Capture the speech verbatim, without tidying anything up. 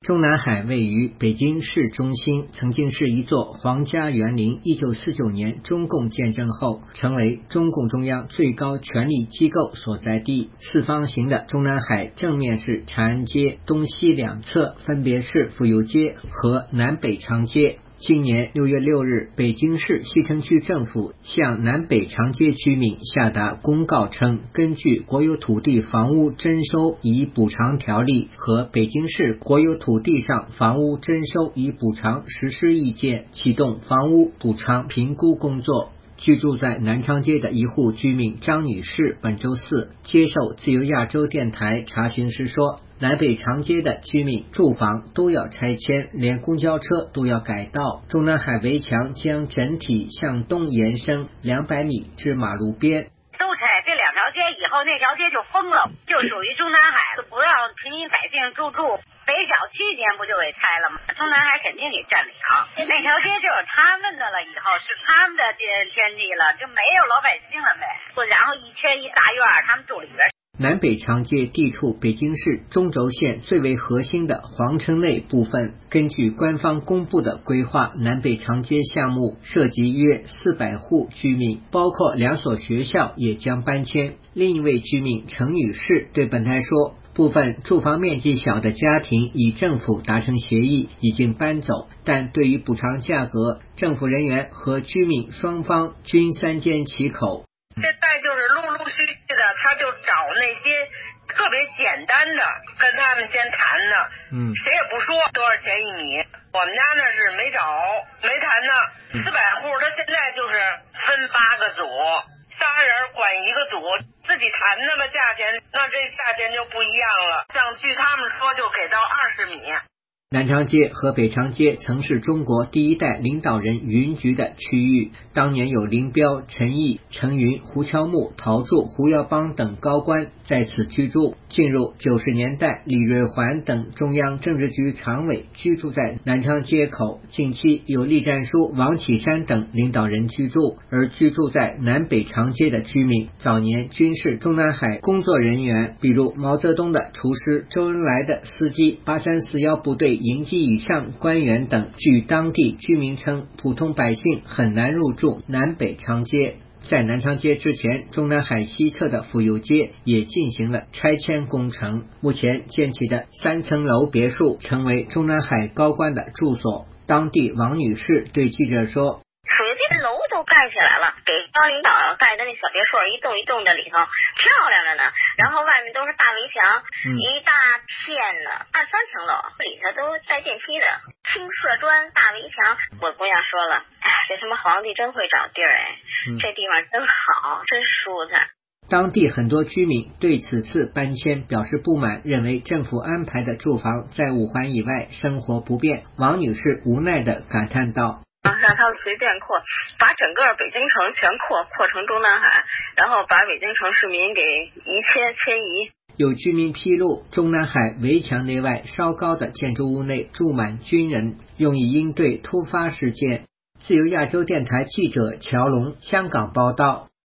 中南海位于北京市中心，曾经是一座皇家园林。一九四九年中共建政后，成为中共中央最高权力机构所在地。四方形的中南海正面是长安街，东西两侧分别是府右街和南北长街。今年六月六日，北京市西城区政府向南北长街居民下达公告称，根据国有土地房屋征收以补偿条例和北京市国有土地上房屋征收以补偿实施意见，启动房屋补偿评估工作。居住在南长街的一户居民张女士本周四接受自由亚洲电台查询时说，南北长街的居民住房都要拆迁，连公交车都要改道。中南海围墙将整体向东延伸两百米至马路边。 都拆这两条街以后，那条街就封了，就属于中南海，不让平民百姓入住。北小区间不就给拆了吗？中南海肯定得占领，那条街就是他们的了，以后是他们的天天地了，就没有老百姓了呗。然后一圈一大院，他们住里边。 南北长街地处北京市中轴线最为核心的皇城内部分，根据官方公布的规划，南北长街项目涉及约四百户居民，包括两所学校也将搬迁。另一位居民程女士对本台说，部分住房面积小的家庭与政府达成协议，已经搬走，但对于补偿价格，政府人员和居民双方均三缄其口。 现在就是陆陆续续的，他就找那些特别简单的，跟他们先谈呢，嗯，谁也不说多少钱一米。我们家那是没找，没谈呢，四百户，他现在就是分八个组，仨人管一个组，自己谈的嘛价钱，那这价钱就不一样了。像据他们说，就给到二十米。 南长街和北长街曾是中国第一代领导人云集的区域，当年有林彪、陈毅、陈云、胡乔木、陶铸、胡耀邦等高官在此居住。进入九十年代，李瑞环等中央政治局常委居住在南长街口，近期有栗战书、王岐山等领导人居住。而居住在南北长街的居民早年均是中南海工作人员，比如毛泽东的厨师、周恩来的司机、八三四一部队营级以上官员等。据当地居民称，普通百姓很难入住南北长街。在南长街之前，中南海西侧的府右街也进行了拆迁工程，目前建起的三层楼别墅成为中南海高官的住所。当地王女士对记者说， 属于这楼都盖起来了，给高领导盖的那小别墅一栋一栋的里头漂亮着呢，然后外面都是大围墙，嗯、一大片呢，二三层楼，里头都带电梯的，青色砖大围墙。我姑娘说了，哎，这他妈皇帝真会找地儿哎、嗯，这地方真好，真舒坦。 当地很多居民对此次搬迁表示不满，认为政府安排的住房在五环以外，生活不便。王女士无奈地感叹道， 让他们随便扩，把整个北京城全扩扩成中南海，然后把北京城市民给移迁迁移。 有居民披露，中南海围墙内外稍高的建筑物内住满军人，用以应对突发事件。自由亚洲电台记者乔龙香港报道。